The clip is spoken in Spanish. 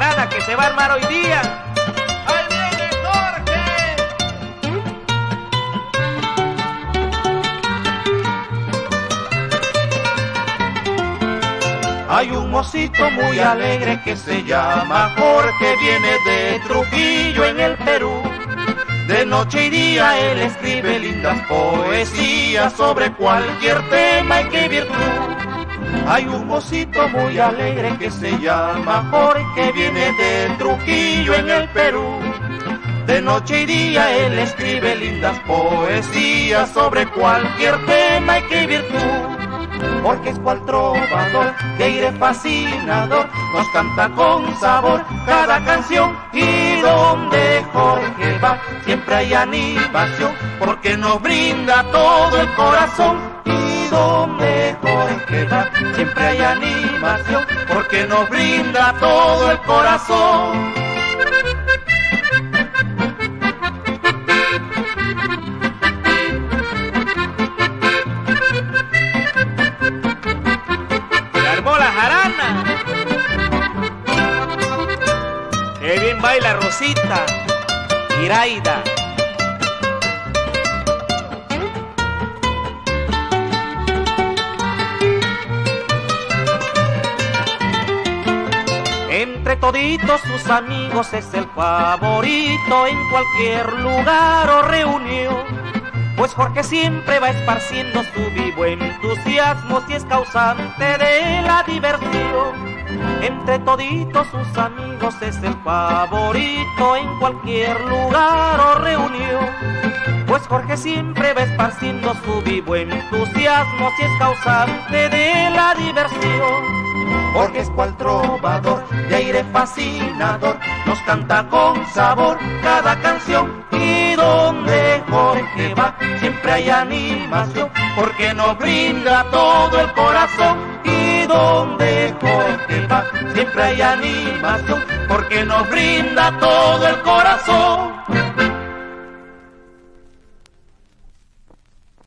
jarana que se va a armar hoy día. ¡Ahí viene Jorge! Hay un mocito muy alegre que se llama Jorge, viene de Trujillo en el Perú. De noche y día él escribe lindas poesías sobre cualquier tema y qué virtud. Hay un mocito muy alegre que se llama Jorge, viene de Trujillo en el Perú. De noche y día él escribe lindas poesías sobre cualquier tema y qué virtud. Porque es cual trovador de aire fascinador, nos canta con sabor cada canción. Y donde Jorge va siempre hay animación, porque nos brinda todo el corazón. Y donde Jorge va siempre hay animación, porque nos brinda todo el corazón. Qué bien baila Rosita, Iraida. Entre toditos sus amigos es el favorito en cualquier lugar o reunión. Pues Jorge siempre va esparciendo su vivo entusiasmo si es causante de la diversión. Entre toditos sus amigos es el favorito en cualquier lugar o reunión. Pues Jorge siempre va esparciendo su vivo entusiasmo si es causante de la diversión. Porque es cual trovador de aire fascinador, nos canta con sabor cada canción. Y donde Jorge va siempre hay animación, porque nos brinda todo el corazón. Y donde Jorge va siempre hay animación, porque nos brinda todo el corazón.